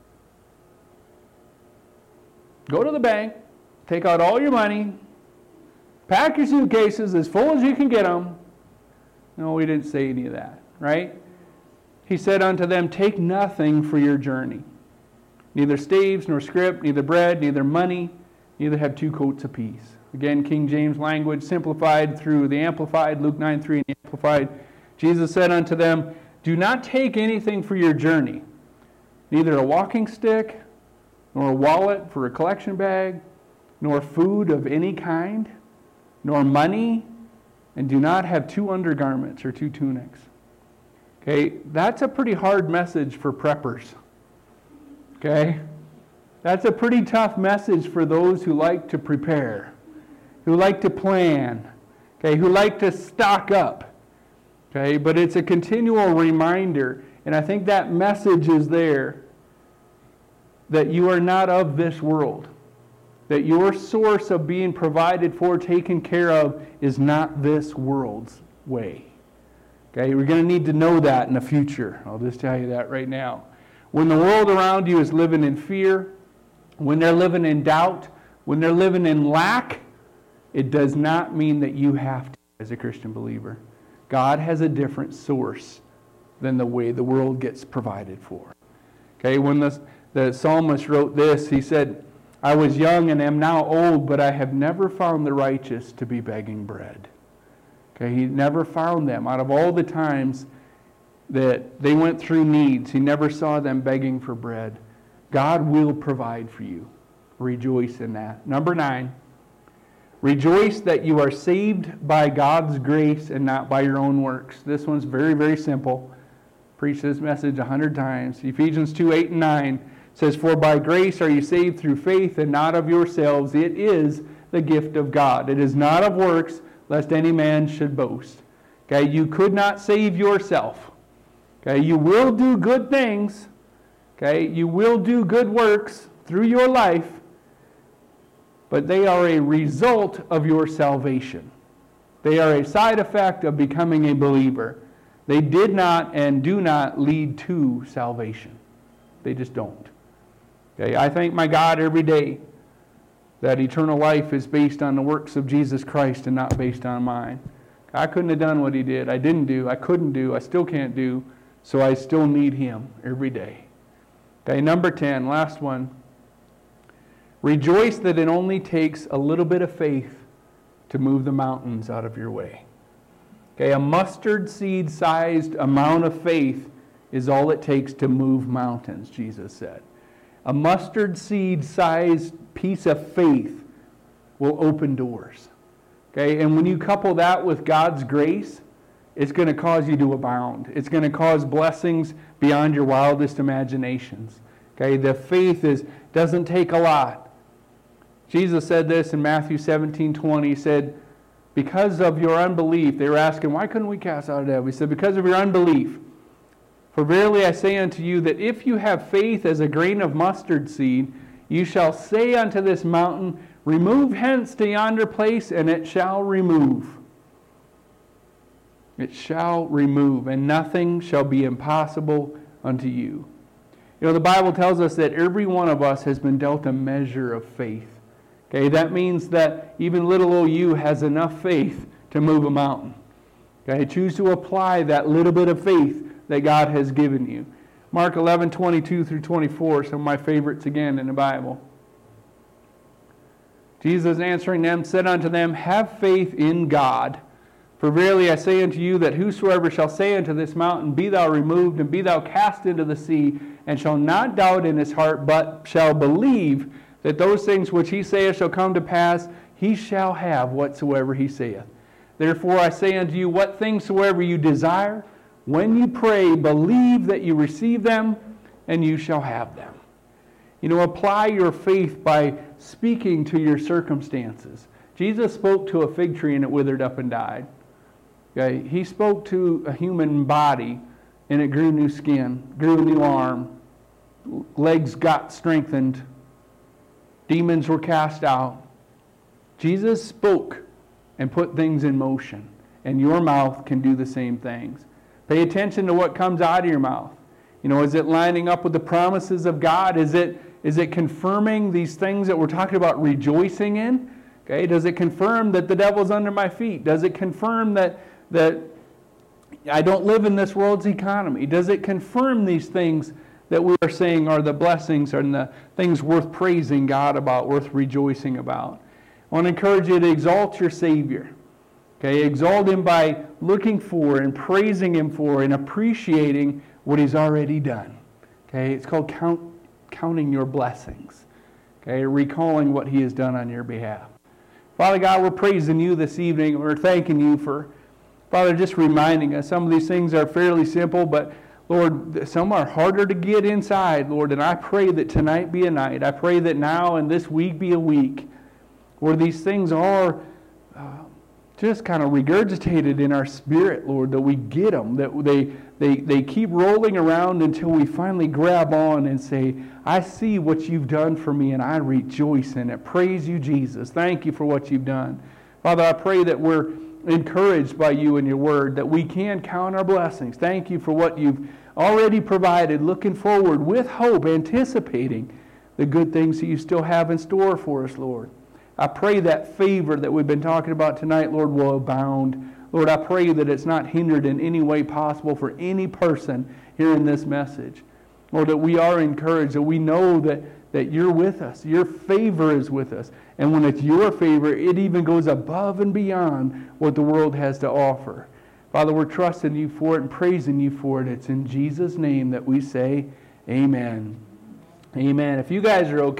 go to the bank, take out all your money, pack your suitcases as full as you can get them. No, he didn't say any of that, right? He said unto them, take nothing for your journey. Neither staves, nor scrip, neither bread, neither money, neither have 2 coats apiece. Again, King James language, simplified through the Amplified, Luke 9:3 and the Amplified. Jesus said unto them, do not take anything for your journey, neither a walking stick, nor a wallet for a collection bag, nor food of any kind, nor money, and do not have 2 undergarments or 2 tunics. Okay, that's a pretty hard message for preppers. Okay? That's a pretty tough message for those who like to prepare, who like to plan, okay, who like to stock up. Okay, but it's a continual reminder, and I think that message is there that you are not of this world. That your source of being provided for, taken care of, is not this world's way. Okay, we're going to need to know that in the future. I'll just tell you that right now. When the world around you is living in fear, when they're living in doubt, when they're living in lack, it does not mean that you have to as a Christian believer. God has a different source than the way the world gets provided for. Okay, when the psalmist wrote this, he said, I was young and am now old, but I have never found the righteous to be begging bread. Okay, he never found them. Out of all the times that they went through needs, he never saw them begging for bread. God will provide for you. Rejoice in that. Number 9, rejoice that you are saved by God's grace and not by your own works. This one's very, very simple. Preached this message 100 times. Ephesians 2:8 and 9 says, for by grace are you saved through faith and not of yourselves. It is the gift of God. It is not of works, lest any man should boast. Okay, you could not save yourself. Okay, you will do good things. Okay, you will do good works through your life, but they are a result of your salvation. They are a side effect of becoming a believer. They did not and do not lead to salvation. They just don't. Okay, I thank my God every day that eternal life is based on the works of Jesus Christ and not based on mine. I couldn't have done what he did. I didn't do. I couldn't do. I still can't do. So I still need him every day. Okay, number 10, last one. Rejoice that it only takes a little bit of faith to move the mountains out of your way. Okay, a mustard seed sized amount of faith is all it takes to move mountains, Jesus said. A mustard seed sized piece of faith will open doors. Okay, and when you couple that with God's grace, it's going to cause you to abound. It's going to cause blessings beyond your wildest imaginations. Okay, the faith doesn't take a lot. Jesus said this in Matthew 17:20. He said, because of your unbelief, they were asking, why couldn't we cast out a devil? He said, because of your unbelief. For verily I say unto you that if you have faith as a grain of mustard seed, you shall say unto this mountain, remove hence to yonder place, and it shall remove. It shall remove, and nothing shall be impossible unto you. You know, the Bible tells us that every one of us has been dealt a measure of faith. Okay, that means that even little old you has enough faith to move a mountain. Okay, choose to apply that little bit of faith that God has given you. Mark 11:22 through 24, some of my favorites again in the Bible. Jesus answering them said unto them, have faith in God. For verily I say unto you that whosoever shall say unto this mountain, be thou removed, and be thou cast into the sea, and shall not doubt in his heart, but shall believe that those things which he saith shall come to pass, he shall have whatsoever he saith. Therefore I say unto you, what things soever you desire, when you pray, believe that you receive them, and you shall have them. Apply your faith by speaking to your circumstances. Jesus spoke to a fig tree and it withered up and died. Okay? He spoke to a human body and it grew new skin, grew a new arm, legs got strengthened, demons were cast out. Jesus spoke and put things in motion, and your mouth can do the same things. Pay attention to what comes out of your mouth. Is it lining up with the promises of God? Is it confirming these things that we're talking about rejoicing in? Okay, does it confirm that the devil's under my feet? Does it confirm that I don't live in this world's economy? Does it confirm these things that we are saying are the blessings and the things worth praising God about, worth rejoicing about? I want to encourage you to exalt your Savior. Okay, exalt Him by looking for and praising Him for and appreciating what He's already done. Okay, it's called counting your blessings. Okay, recalling what He has done on your behalf. Father God, we're praising You this evening. We're thanking You for, Father, just reminding us. Some of these things are fairly simple, but Lord, some are harder to get inside, Lord, and I pray that tonight be a night. I pray that now and this week be a week where these things are just kind of regurgitated in our spirit, Lord, that we get them, that they keep rolling around until we finally grab on and say, I see what You've done for me and I rejoice in it. Praise You, Jesus. Thank You for what You've done. Father, I pray that we're encouraged by You and Your word, that we can count our blessings. Thank You for what You've already provided, looking forward with hope, anticipating the good things that You still have in store for us, Lord. I pray that favor that we've been talking about tonight, Lord, will abound. Lord, I pray that it's not hindered in any way possible for any person hearing this message. Lord, that we are encouraged, that we know that You're with us. Your favor is with us. And when it's Your favor, it even goes above and beyond what the world has to offer. Father, we're trusting You for it and praising You for it. It's in Jesus' name that we say amen. Amen. If you guys are okay.